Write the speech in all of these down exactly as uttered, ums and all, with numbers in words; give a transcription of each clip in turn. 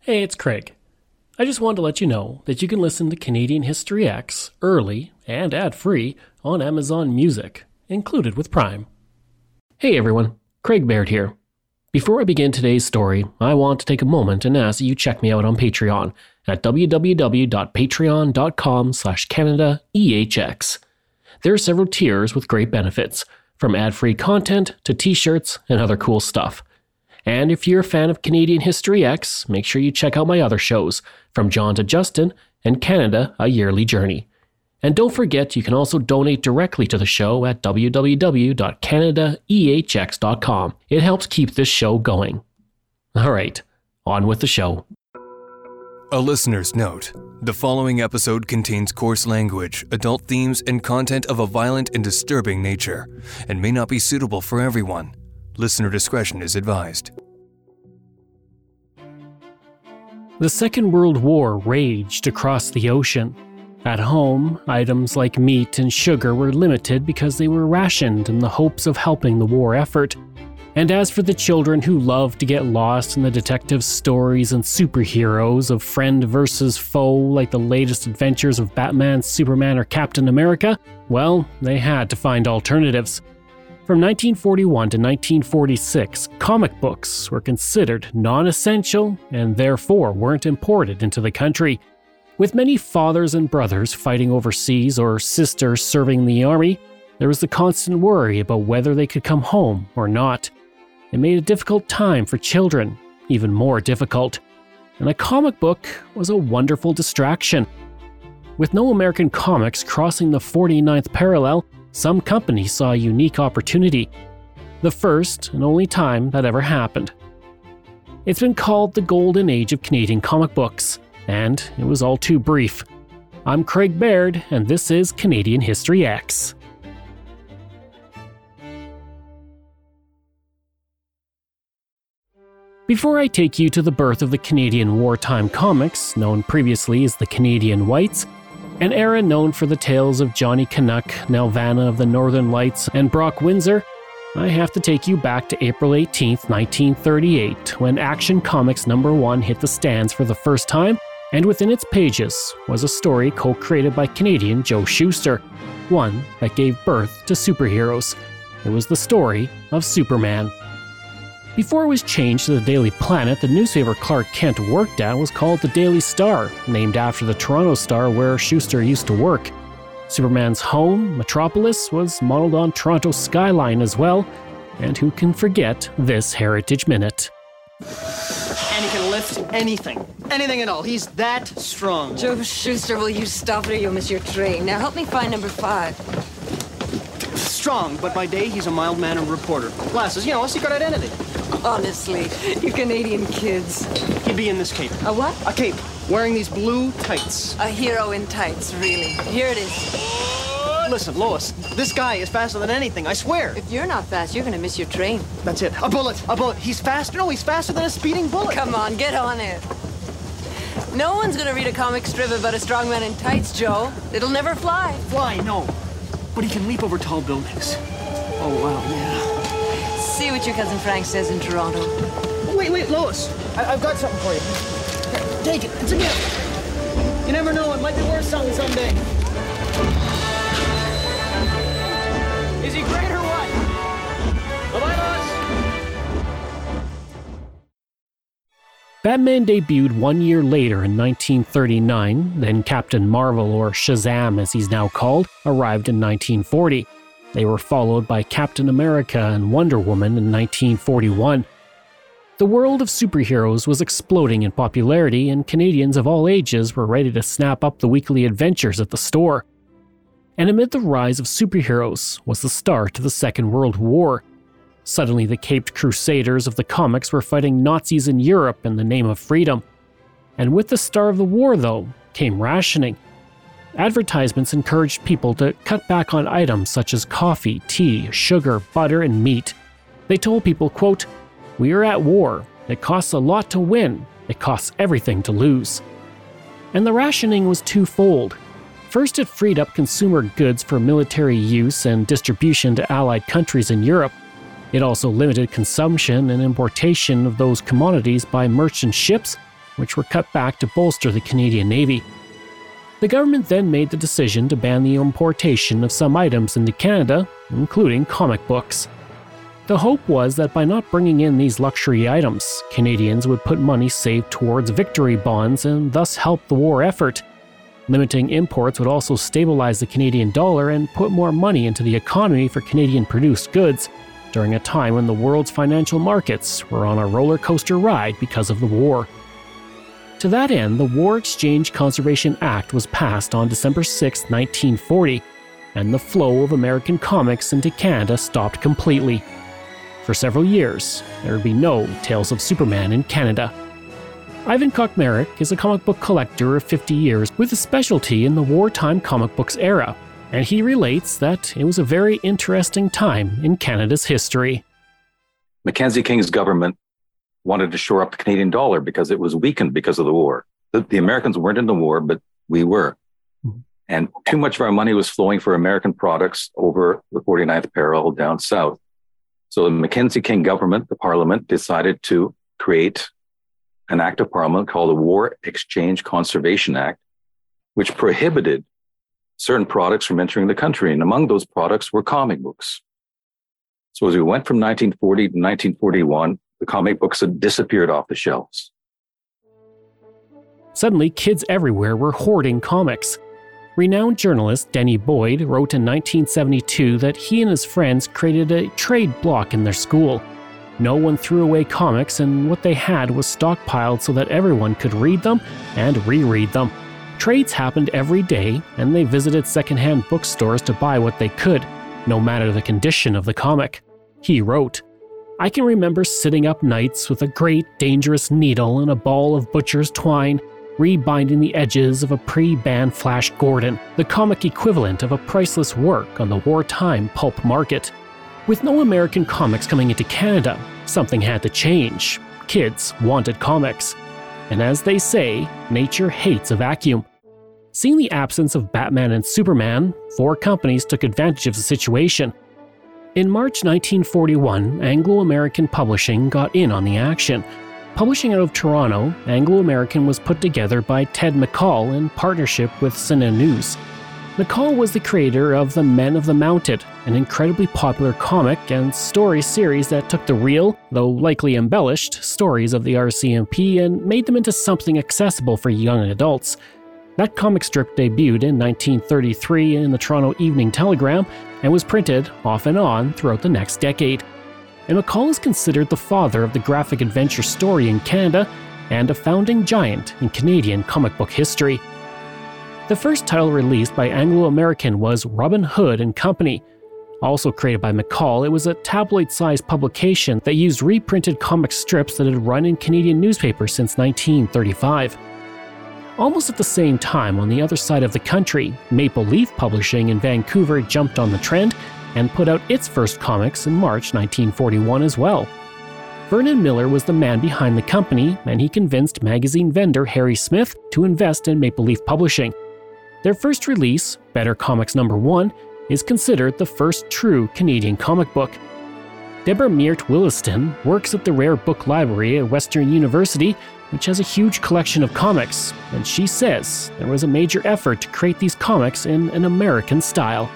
Hey, it's Craig. I just wanted to let you know that you can listen to Canadian History X early and ad-free on Amazon Music, included with Prime. Hey everyone, Craig Baird here. Before I begin today's story, I want to take a moment and ask that you check me out on Patreon at www.patreon.com slash CanadaEHX. There are several tiers with great benefits, from ad-free content to t-shirts and other cool stuff. And if you're a fan of Canadian History X, make sure you check out my other shows, From John to Justin and Canada, A Yearly Journey. And don't forget, you can also donate directly to the show at w w w dot canada e h x dot com. It helps keep this show going. All right, on with the show. A listener's note. The following episode contains coarse language, adult themes, and content of a violent and disturbing nature, and may not be suitable for everyone. Listener discretion is advised. The Second World War raged across the ocean. At home, items like meat and sugar were limited because they were rationed in the hopes of helping the war effort. And as for the children who loved to get lost in the detective stories and superheroes of friend versus foe like the latest adventures of Batman, Superman, or Captain America, well, they had to find alternatives. From nineteen forty-one to nineteen forty-six, comic books were considered non-essential and therefore weren't imported into the country. With many fathers and brothers fighting overseas or sisters serving in the army, there was the constant worry about whether they could come home or not. It made a difficult time for children, even more difficult. And a comic book was a wonderful distraction. With no American comics crossing the forty-ninth parallel, some companies saw a unique opportunity. The first and only time that ever happened. It's been called the Golden Age of Canadian comic books, and it was all too brief. I'm Craig Baird, and this is Canadian History X. Before I take you to the birth of the Canadian wartime comics, known previously as the Canadian Whites, an era known for the tales of Johnny Canuck, Nelvana of the Northern Lights, and Brock Windsor, I have to take you back to April eighteenth, nineteen thirty-eight, when Action Comics number one hit the stands for the first time, and within its pages was a story co-created by Canadian Joe Shuster, one that gave birth to superheroes. It was the story of Superman. Before it was changed to the Daily Planet, the newspaper Clark Kent worked at was called the Daily Star, named after the Toronto Star where Shuster used to work. Superman's home, Metropolis, was modeled on Toronto's skyline as well, and who can forget this Heritage Minute? And he can lift anything. Anything at all. He's that strong. Joe Shuster, will you stop it or you'll miss your train? Now help me find number five. Strong, but by day he's a mild-mannered reporter. Glasses, you know, a secret identity. Honestly, you Canadian kids. He'd be in this cape. A what? A cape. Wearing these blue tights. A hero in tights, really. Here it is. Listen, Lois, this guy is faster than anything, I swear. If you're not fast, you're gonna miss your train. That's it. A bullet. A bullet. He's faster. No, he's faster than a speeding bullet. Come on, get on it. No one's gonna read a comic strip about a strong man in tights, Joe. It'll never fly. Fly, no. But he can leap over tall buildings. Oh, wow, yeah. See what your cousin Frank says in Toronto. Wait, wait, Lois. I- I've got something for you. Here, take it. It's a gift. You never know. It might be worth something someday. Is he great or what? Bye-bye, Lois. Batman debuted one year later in nineteen thirty-nine, then Captain Marvel, or Shazam as he's now called, arrived in nineteen forty. They were followed by Captain America and Wonder Woman in nineteen forty-one. The world of superheroes was exploding in popularity, and Canadians of all ages were ready to snap up the weekly adventures at the store. And amid the rise of superheroes was the start of the Second World War. Suddenly, the caped crusaders of the comics were fighting Nazis in Europe in the name of freedom. And with the start of the war, though, came rationing. Advertisements encouraged people to cut back on items such as coffee, tea, sugar, butter, and meat. They told people, quote, "We are at war. It costs a lot to win. It costs everything to lose." And the rationing was twofold. First, it freed up consumer goods for military use and distribution to allied countries in Europe. It also limited consumption and importation of those commodities by merchant ships which were cut back to bolster the Canadian Navy. The government then made the decision to ban the importation of some items into Canada, including comic books. The hope was that by not bringing in these luxury items, Canadians would put money saved towards victory bonds and thus help the war effort. Limiting imports would also stabilize the Canadian dollar and put more money into the economy for Canadian-produced goods during a time when the world's financial markets were on a roller coaster ride because of the war. To that end, the War Exchange Conservation Act was passed on December sixth, nineteen forty, and the flow of American comics into Canada stopped completely. For several years, there would be no Tales of Superman in Canada. Ivan Kokmarek is a comic book collector of fifty years with a specialty in the wartime comic books era, and he relates that it was a very interesting time in Canada's history. Mackenzie King's government wanted to shore up the Canadian dollar because it was weakened because of the war. The, the Americans weren't in the war, but we were. Mm-hmm. And too much of our money was flowing for American products over the forty-ninth parallel down south. So the Mackenzie King government, the parliament, decided to create an act of parliament called the War Exchange Conservation Act, which prohibited certain products from entering the country. And among those products were comic books. So as we went from nineteen forty to nineteen forty-one, the comic books had disappeared off the shelves. Suddenly, kids everywhere were hoarding comics. Renowned journalist Denny Boyd wrote in nineteen seventy-two that he and his friends created a trade block in their school. No one threw away comics, and what they had was stockpiled so that everyone could read them and reread them. Trades happened every day, and they visited secondhand bookstores to buy what they could, no matter the condition of the comic. He wrote, "I can remember sitting up nights with a great dangerous needle and a ball of butcher's twine, rebinding the edges of a pre-banned Flash Gordon, the comic equivalent of a priceless work on the wartime pulp market. With no American comics coming into Canada, something had to change. Kids wanted comics. And as they say, nature hates a vacuum. Seeing the absence of Batman and Superman, four companies took advantage of the situation. In March nineteen forty-one, Anglo-American Publishing got in on the action. Publishing out of Toronto, Anglo-American was put together by Ted McCall in partnership with Cine News. McCall was the creator of The Men of the Mounted, an incredibly popular comic and story series that took the real, though likely embellished, stories of the R C M P and made them into something accessible for young adults. That comic strip debuted in nineteen thirty-three in the Toronto Evening Telegram and was printed off and on throughout the next decade. And McCall is considered the father of the graphic adventure story in Canada and a founding giant in Canadian comic book history. The first title released by Anglo-American was Robin Hood and Company. Also created by McCall, it was a tabloid-sized publication that used reprinted comic strips that had run in Canadian newspapers since nineteen thirty-five. Almost at the same time, on the other side of the country, Maple Leaf Publishing in Vancouver jumped on the trend and put out its first comics in March nineteen forty-one as well. Vernon Miller was the man behind the company, and he convinced magazine vendor Harry Smith to invest in Maple Leaf Publishing. Their first release, Better Comics Number One, is considered the first true Canadian comic book. Deborah Meert Williston works at the Rare Book Library at Western University, which has a huge collection of comics, and she says there was a major effort to create these comics in an American style.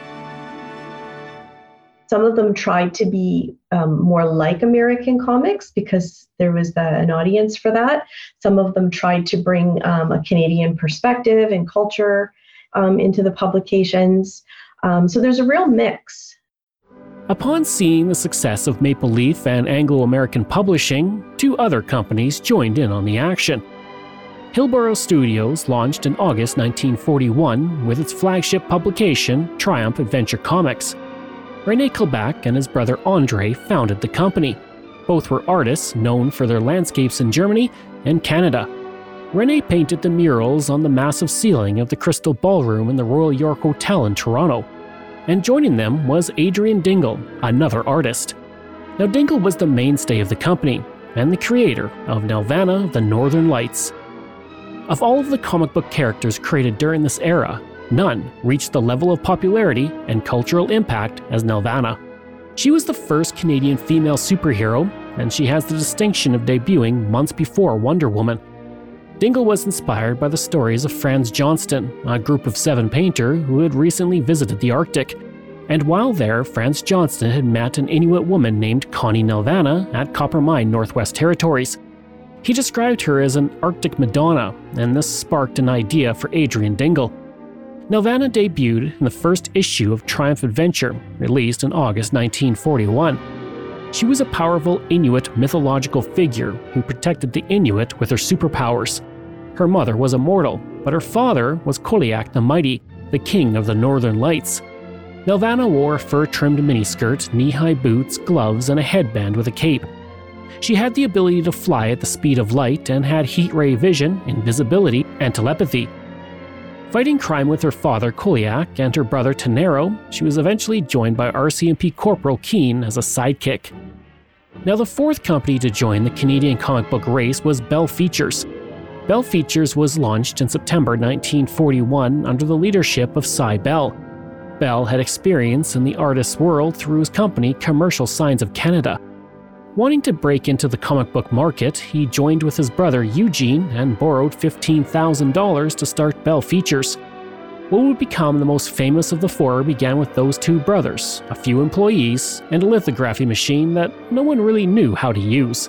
Some of them tried to be um, more like American comics because there was the, an audience for that. Some of them tried to bring um, a Canadian perspective and culture um, into the publications. Um, so there's a real mix. Upon seeing the success of Maple Leaf and Anglo-American Publishing, two other companies joined in on the action. Hillborough Studios launched in August nineteen forty-one with its flagship publication, Triumph Adventure Comics. René Kilback and his brother Andre founded the company. Both were artists known for their landscapes in Germany and Canada. René painted the murals on the massive ceiling of the Crystal Ballroom in the Royal York Hotel in Toronto. And joining them was Adrian Dingle, another artist. Now Dingle was the mainstay of the company and the creator of Nelvana the Northern Lights. Of all of the comic book characters created during this era, none reached the level of popularity and cultural impact as Nelvana. She was the first Canadian female superhero, and she has the distinction of debuting months before Wonder Woman. Dingle was inspired by the stories of Franz Johnston, a group of seven painter who had recently visited the Arctic. And while there, Franz Johnston had met an Inuit woman named Connie Nelvana at Copper Mine, Northwest Territories. He described her as an Arctic Madonna, and this sparked an idea for Adrian Dingle. Nelvana debuted in the first issue of Triumph Adventure, released in August nineteen forty-one. She was a powerful Inuit mythological figure who protected the Inuit with her superpowers. Her mother was immortal, but her father was Koliak the Mighty, the king of the Northern Lights. Nelvana wore a fur-trimmed miniskirt, knee-high boots, gloves, and a headband with a cape. She had the ability to fly at the speed of light and had heat ray vision, invisibility, and telepathy. Fighting crime with her father Koliak and her brother Tenero, she was eventually joined by R C M P Corporal Keene as a sidekick. Now, the fourth company to join the Canadian comic book race was Bell Features. Bell Features was launched in September nineteen forty-one under the leadership of Cy Bell. Bell had experience in the artist's world through his company Commercial Signs of Canada. Wanting to break into the comic book market, he joined with his brother Eugene and borrowed fifteen thousand dollars to start Bell Features. What would become the most famous of the four began with those two brothers, a few employees, and a lithography machine that no one really knew how to use.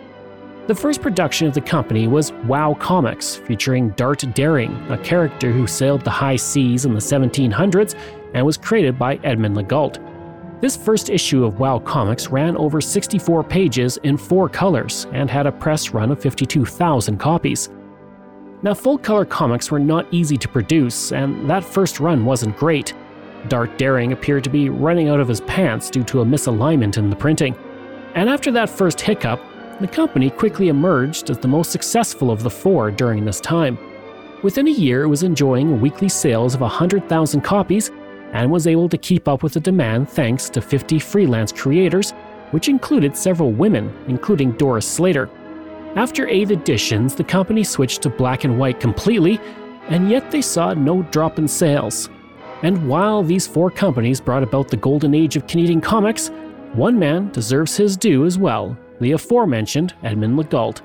The first production of the company was Wow Comics, featuring Dart Daring, a character who sailed the high seas in the seventeen hundreds and was created by Edmund Legault. This first issue of Wow Comics ran over sixty-four pages in four colors and had a press run of fifty-two thousand copies. Now, full-color comics were not easy to produce, and that first run wasn't great. Dart Daring appeared to be running out of his pants due to a misalignment in the printing. And after that first hiccup, the company quickly emerged as the most successful of the four during this time. Within a year, it was enjoying weekly sales of one hundred thousand copies and was able to keep up with the demand thanks to fifty freelance creators, which included several women, including Doris Slater. After eight editions, the company switched to black and white completely, and yet they saw no drop in sales. And while these four companies brought about the golden age of Canadian comics, one man deserves his due as well, the aforementioned Edmund Legault.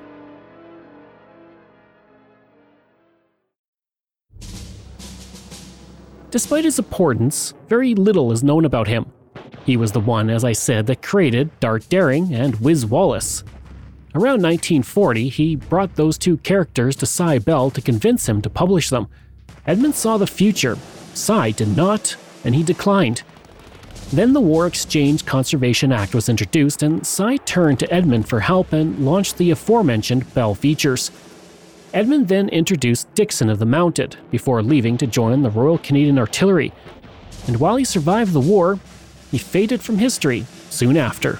Despite his importance, very little is known about him. He was the one, as I said, that created Dart Daring and Wiz Wallace. Around nineteen forty, he brought those two characters to Cy Bell to convince him to publish them. Edmund saw the future, Cy did not, and he declined. Then the War Exchange Conservation Act was introduced, and Cy turned to Edmund for help and launched the aforementioned Bell Features. Edmund then introduced Dixon of the Mounted, before leaving to join the Royal Canadian Artillery. And while he survived the war, he faded from history soon after.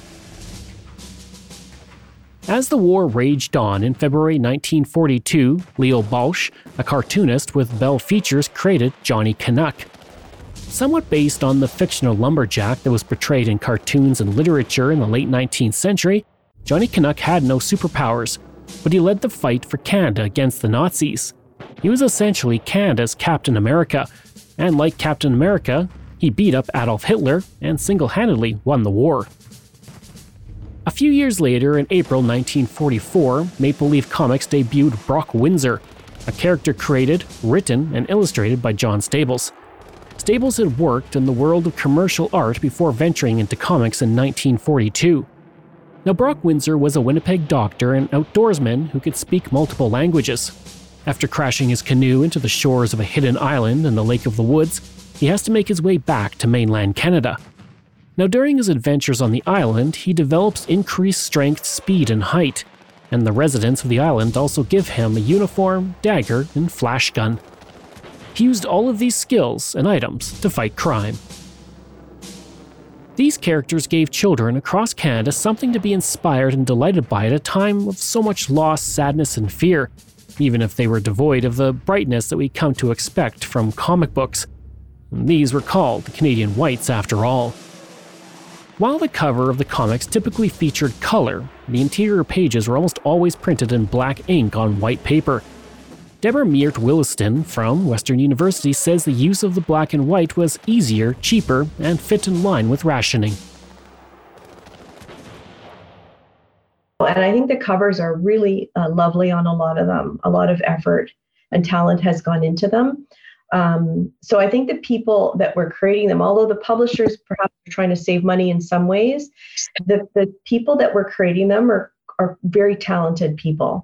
As the war raged on in February nineteen forty-two, Leo Bausch, a cartoonist with Bell Features, created Johnny Canuck. Somewhat based on the fictional lumberjack that was portrayed in cartoons and literature in the late nineteenth century, Johnny Canuck had no superpowers, but he led the fight for Canada against the Nazis. He was essentially Canada's Captain America, and like Captain America, he beat up Adolf Hitler and single-handedly won the war. A few years later, in April nineteen forty-four, Maple Leaf Comics debuted Brock Windsor, a character created, written, and illustrated by John Stables. Stables had worked in the world of commercial art before venturing into comics in nineteen forty-two. Now, Brock Windsor was a Winnipeg doctor and outdoorsman who could speak multiple languages. After crashing his canoe into the shores of a hidden island in the Lake of the Woods, he has to make his way back to mainland Canada. Now, during his adventures on the island, he develops increased strength, speed, and height, and the residents of the island also give him a uniform, dagger, and flash gun. He used all of these skills and items to fight crime. These characters gave children across Canada something to be inspired and delighted by at a time of so much loss, sadness, and fear, even if they were devoid of the brightness that we come to expect from comic books. These were called the Canadian Whites, after all. While the cover of the comics typically featured color, the interior pages were almost always printed in black ink on white paper. Deborah Meert Williston from Western University says the use of the black and white was easier, cheaper, and fit in line with rationing. and I think the covers are really uh, lovely on a lot of them. A lot of effort and talent has gone into them. Um, so I think the people that were creating them, although the publishers perhaps are trying to save money in some ways, the, the people that were creating them are, are very talented people.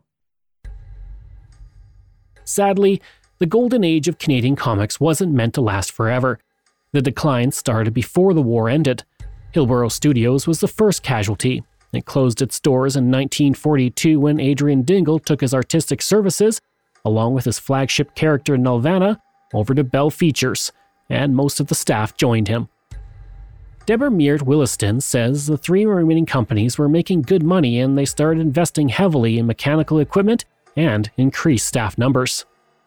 Sadly, the golden age of Canadian comics wasn't meant to last forever. The decline started before the war ended. Hillborough Studios was the first casualty. It closed its doors in nineteen forty-two when Adrian Dingle took his artistic services, along with his flagship character Nelvana, over to Bell Features, and most of the staff joined him. Deborah Meart Williston says the three remaining companies were making good money and they started investing heavily in mechanical equipment and increased staff numbers.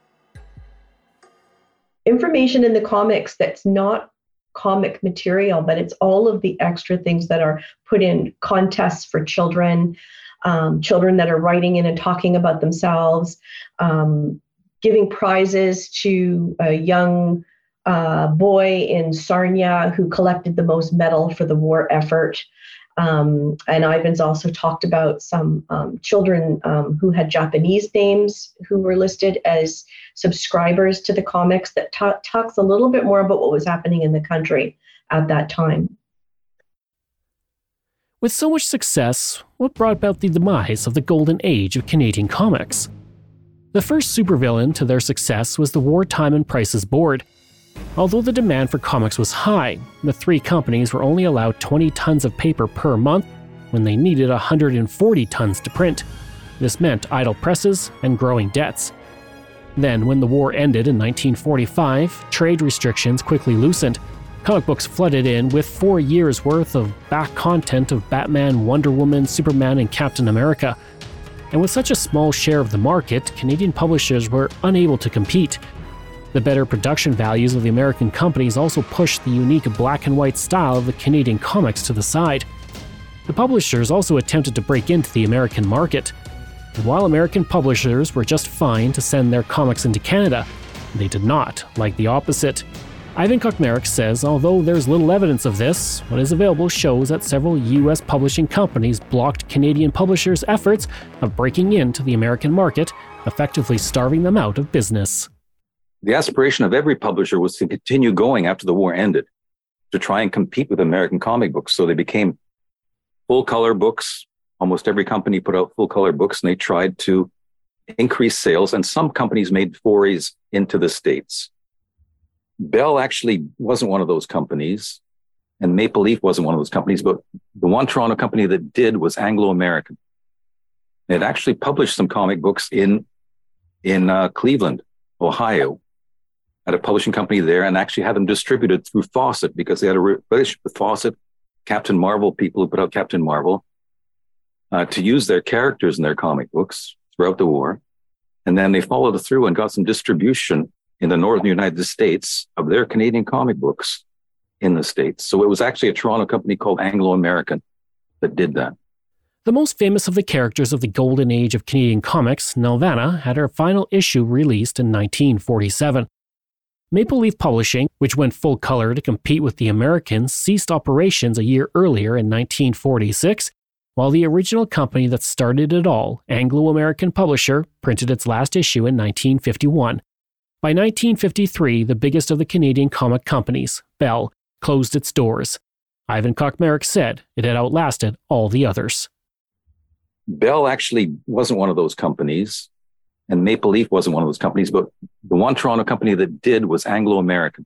Information in the comics that's not comic material, but it's all of the extra things that are put in contests for children, um, children that are writing in and talking about themselves, um, giving prizes to a young uh, boy in Sarnia who collected the most metal for the war effort. Um, and Ivan's also talked about some um, children um, who had Japanese names who were listed as subscribers to the comics. That ta- talks a little bit more about what was happening in the country at that time. With so much success, what brought about the demise of the golden age of Canadian comics? The first supervillain to their success was the Wartime and Prices Board. Although the demand for comics was high, the three companies were only allowed twenty tons of paper per month when they needed one hundred forty tons to print. This meant idle presses and growing debts. Then, when the war ended in nineteen forty-five, trade restrictions quickly loosened. Comic books flooded in with four years' worth of back content of Batman, Wonder Woman, Superman, and Captain America. And with such a small share of the market, Canadian publishers were unable to compete. The better production values of the American companies also pushed the unique black and white style of the Canadian comics to the side. The publishers also attempted to break into the American market. And while American publishers were just fine to send their comics into Canada, they did not like the opposite. Ivan Kochmarek says although there's little evidence of this, what is available shows that several U S publishing companies blocked Canadian publishers' efforts of breaking into the American market, effectively starving them out of business. The aspiration of every publisher was to continue going after the war ended, to try and compete with American comic books. So they became full-color books. Almost every company put out full-color books, and they tried to increase sales, and some companies made forays into the States. Bell actually wasn't one of those companies, and Maple Leaf wasn't one of those companies, but the one Toronto company that did was Anglo American. It actually published some comic books in, in uh, Cleveland, Ohio, at a publishing company there, and actually had them distributed through Fawcett because they had a relationship with Fawcett, Captain Marvel, people who put out Captain Marvel, uh, to use their characters in their comic books throughout the war. And then they followed through and got some distribution in the northern United States of their Canadian comic books in the States. So it was actually a Toronto company called Anglo American that did that. The most famous of the characters of the golden age of Canadian comics, Nelvana, had her final issue released in nineteen forty-seven. Maple Leaf Publishing, which went full color to compete with the Americans, ceased operations a year earlier in nineteen forty-six, while the original company that started it all, Anglo American Publisher, printed its last issue in nineteen fifty-one. By nineteen fifty-three, the biggest of the Canadian comic companies, Bell, closed its doors. Ivan Kochmarek said it had outlasted all the others. Bell actually wasn't one of those companies, and Maple Leaf wasn't one of those companies, but the one Toronto company that did was Anglo American.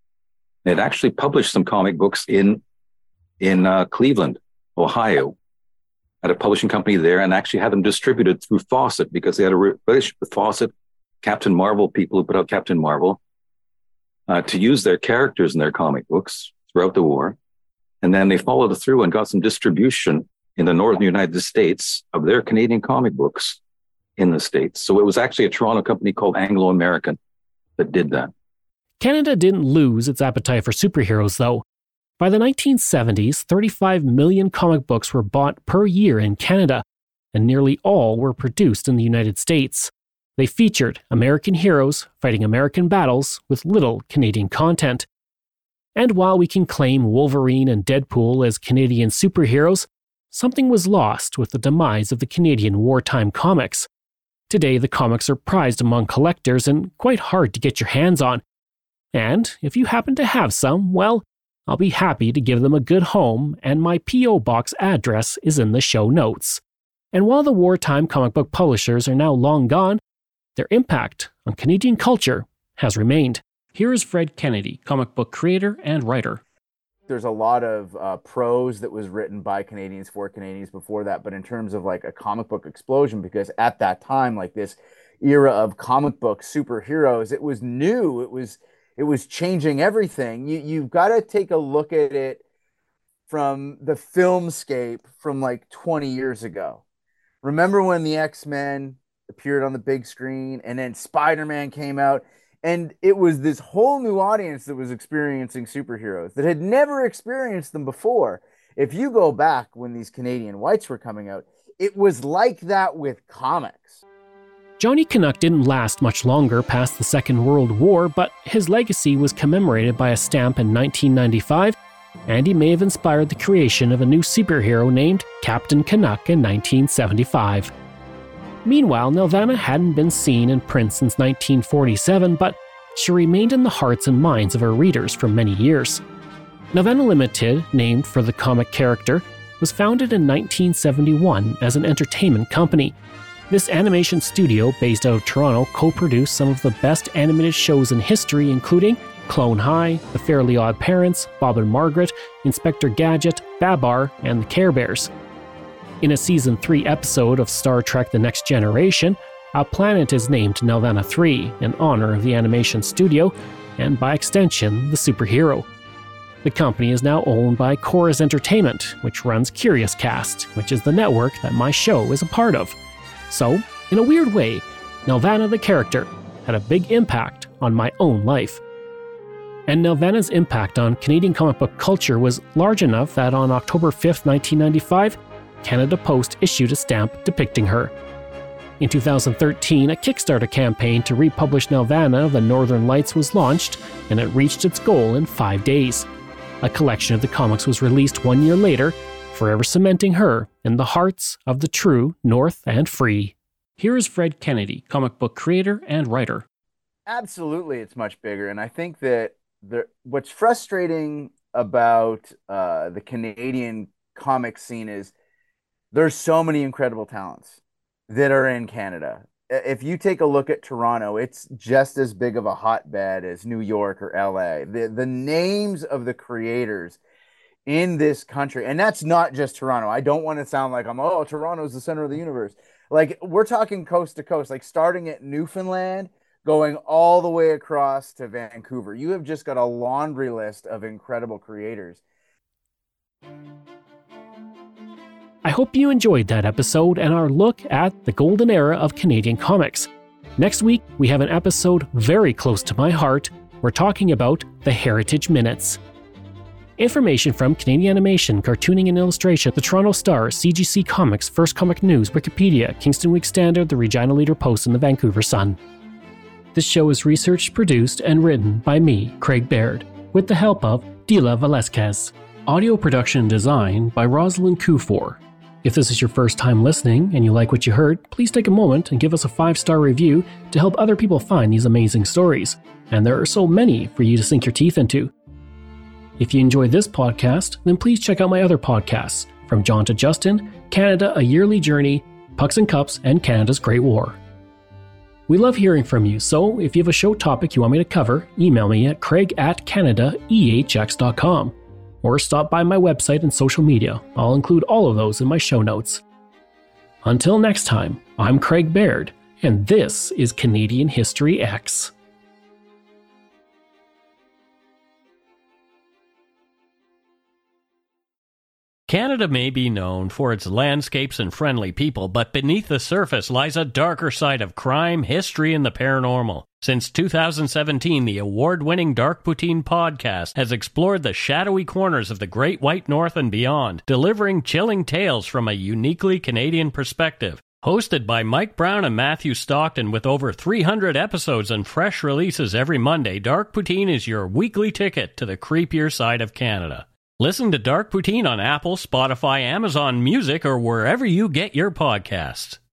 It actually published some comic books in, in uh, Cleveland, Ohio, at a publishing company there, and actually had them distributed through Fawcett because they had a relationship with Fawcett, Captain Marvel, people who put out Captain Marvel, uh, to use their characters in their comic books throughout the war. And then they followed through and got some distribution in the northern United States of their Canadian comic books in the States. So it was actually a Toronto company called Anglo American that did that. Canada didn't lose its appetite for superheroes, though. By the nineteen seventies, thirty-five million comic books were bought per year in Canada, and nearly all were produced in the United States. They featured American heroes fighting American battles with little Canadian content. And while we can claim Wolverine and Deadpool as Canadian superheroes, something was lost with the demise of the Canadian wartime comics. Today, the comics are prized among collectors and quite hard to get your hands on. And if you happen to have some, well, I'll be happy to give them a good home, and my P O box address is in the show notes. And while the wartime comic book publishers are now long gone, their impact on Canadian culture has remained. Here is Fred Kennedy, comic book creator and writer. There's a lot of uh, prose that was written by Canadians for Canadians before that, but in terms of like a comic book explosion, because at that time, like this era of comic book superheroes, it was new. It was it was changing everything. You you've got to take a look at it from the filmscape from like twenty years ago. Remember when the X-Men appeared on the big screen, and then Spider-Man came out? And it was this whole new audience that was experiencing superheroes that had never experienced them before. If you go back when these Canadian Whites were coming out, it was like that with comics. Johnny Canuck didn't last much longer past the Second World War, but his legacy was commemorated by a stamp in nineteen ninety-five, and he may have inspired the creation of a new superhero named Captain Canuck in nineteen seventy-five. Meanwhile, Nelvana hadn't been seen in print since nineteen forty-seven, but she remained in the hearts and minds of her readers for many years. Nelvana Limited, named for the comic character, was founded in nineteen seventy-one as an entertainment company. This animation studio, based out of Toronto, co-produced some of the best animated shows in history, including Clone High, The Fairly Odd Parents, Bob and Margaret, Inspector Gadget, Babar, and the Care Bears. In a Season three episode of Star Trek The Next Generation, a planet is named Nelvana three in honor of the animation studio, and by extension, the superhero. The company is now owned by Corus Entertainment, which runs Curious Cast, which is the network that my show is a part of. So, in a weird way, Nelvana the character had a big impact on my own life. And Nelvana's impact on Canadian comic book culture was large enough that on October fifth, nineteen ninety-five, Canada Post issued a stamp depicting her. In two thousand thirteen, a Kickstarter campaign to republish Nelvana The Northern Lights was launched, and it reached its goal in five days. A collection of the comics was released one year later, forever cementing her in the hearts of the true North and free. Here is Fred Kennedy, comic book creator and writer. Absolutely, it's much bigger, and I think that the, what's frustrating about uh, the Canadian comic scene is there's so many incredible talents that are in Canada. If you take a look at Toronto, it's just as big of a hotbed as New York or L A. The, the names of the creators in this country, and that's not just Toronto. I don't want to sound like I'm, oh, Toronto's the center of the universe. Like, we're talking coast to coast, like starting at Newfoundland, going all the way across to Vancouver. You have just got a laundry list of incredible creators. I hope you enjoyed that episode and our look at the golden era of Canadian comics. Next week, we have an episode very close to my heart. We're talking about the Heritage Minutes. Information from Canadian Animation, Cartooning and Illustration, the Toronto Star, C G C Comics, First Comic News, Wikipedia, Kingston Week Standard, the Regina Leader Post, and the Vancouver Sun. This show is researched, produced, and written by me, Craig Baird, with the help of Dila Velasquez. Audio production and design by Rosalind Kufor. If this is your first time listening and you like what you heard, please take a moment and give us a five-star review to help other people find these amazing stories. And there are so many for you to sink your teeth into. If you enjoy this podcast, then please check out my other podcasts, From John to Justin, Canada, A Yearly Journey, Pucks and Cups, and Canada's Great War. We love hearing from you, so if you have a show topic you want me to cover, email me at craig at canada e h x dot com. Or stop by my website and social media. I'll include all of those in my show notes. Until next time, I'm Craig Baird, and this is Canadian History X. Canada may be known for its landscapes and friendly people, but beneath the surface lies a darker side of crime, history, and the paranormal. Since two thousand seventeen, the award-winning Dark Poutine podcast has explored the shadowy corners of the Great White North and beyond, delivering chilling tales from a uniquely Canadian perspective. Hosted by Mike Brown and Matthew Stockton with over three hundred episodes and fresh releases every Monday, Dark Poutine is your weekly ticket to the creepier side of Canada. Listen to Dark Poutine on Apple, Spotify, Amazon Music, or wherever you get your podcasts.